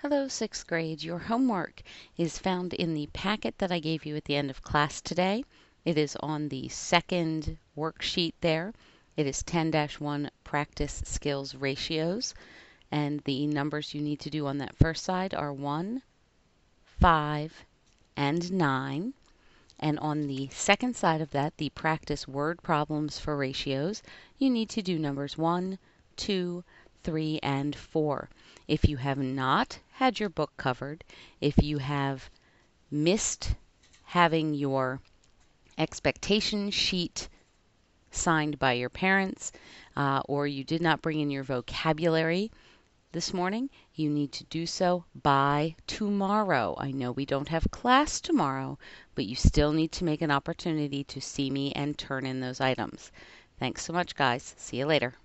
Hello, sixth grade. Your homework is found in the packet that I gave you at the end of class today. It is on the second worksheet there. It is 10-1 Practice Skills Ratios. And the numbers you need to do on that first side are 1, 5, and 9. And on the second side of that, the practice word problems for ratios, you need to do numbers 1, 2, 3, and 4. If you have not had your book covered, if you have missed having your expectation sheet signed by your parents, or you did not bring in your vocabulary this morning, you need to do so by tomorrow. I know we don't have class tomorrow, but you still need to make an opportunity to see me and turn in those items. Thanks so much, guys. See you later.